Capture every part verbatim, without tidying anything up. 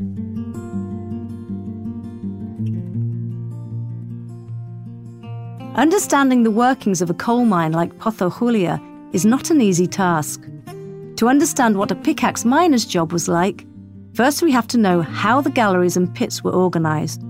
Understanding the workings of a coal mine like Pozo Julia is not an easy task. To understand what a pickaxe miner's job was like, first we have to know how the galleries and pits were organised.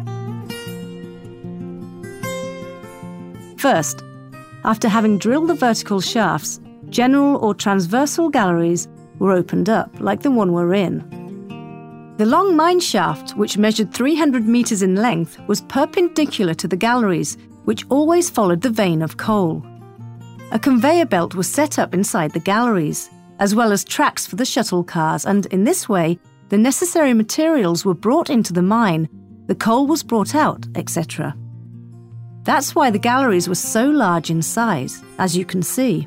First, after having drilled the vertical shafts, general or transversal galleries were opened up, like the one we're in. The long mine shaft, which measured three hundred metres in length, was perpendicular to the galleries, which always followed the vein of coal. A conveyor belt was set up inside the galleries, as well as tracks for the shuttle cars, and in this way, the necessary materials were brought into the mine, the coal was brought out, et cetera. That's why the galleries were so large in size, as you can see.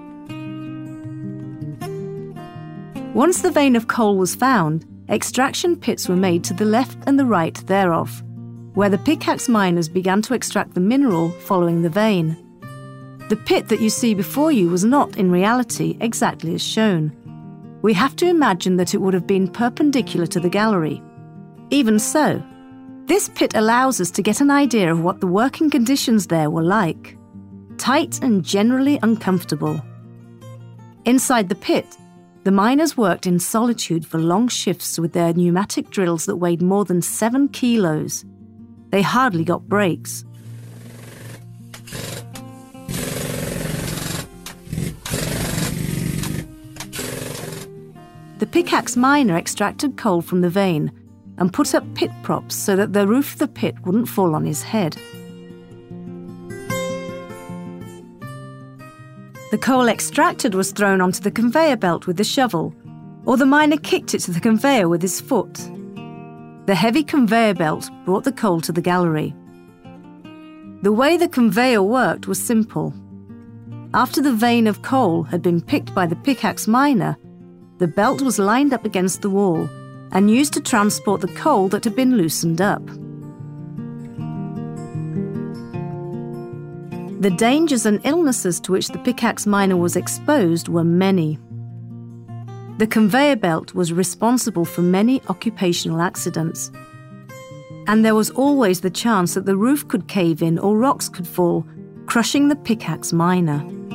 Once the vein of coal was found, extraction pits were made to the left and the right thereof, where the pickaxe miners began to extract the mineral following the vein. The pit that you see before you was not, in reality, exactly as shown. We have to imagine that it would have been perpendicular to the gallery. Even so, this pit allows us to get an idea of what the working conditions there were like. Tight and generally uncomfortable. Inside the pit, the miners worked in solitude for long shifts with their pneumatic drills that weighed more than seven kilos. They hardly got breaks. The pickaxe miner extracted coal from the vein and put up pit props so that the roof of the pit wouldn't fall on his head. The coal extracted was thrown onto the conveyor belt with the shovel, or the miner kicked it to the conveyor with his foot. The heavy conveyor belt brought the coal to the gallery. The way the conveyor worked was simple. After the vein of coal had been picked by the pickaxe miner, the belt was lined up against the wall and used to transport the coal that had been loosened up. The dangers and illnesses to which the pickaxe miner was exposed were many. The conveyor belt was responsible for many occupational accidents. And there was always the chance that the roof could cave in or rocks could fall, crushing the pickaxe miner.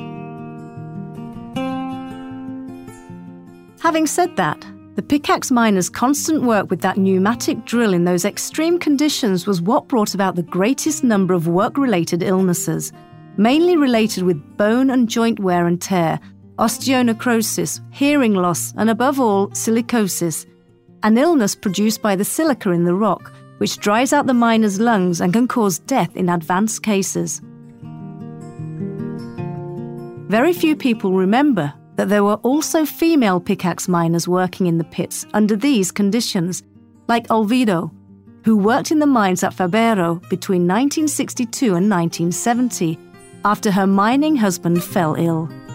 Having said that, the pickaxe miner's constant work with that pneumatic drill in those extreme conditions was what brought about the greatest number of work-related illnesses, mainly related with bone and joint wear and tear, osteonecrosis, hearing loss, and above all, silicosis, an illness produced by the silica in the rock, which dries out the miner's lungs and can cause death in advanced cases. Very few people remember that there were also female pickaxe miners working in the pits under these conditions, like Olvido, who worked in the mines at Fabero between nineteen sixty-two and nineteen seventy, after her mining husband fell ill.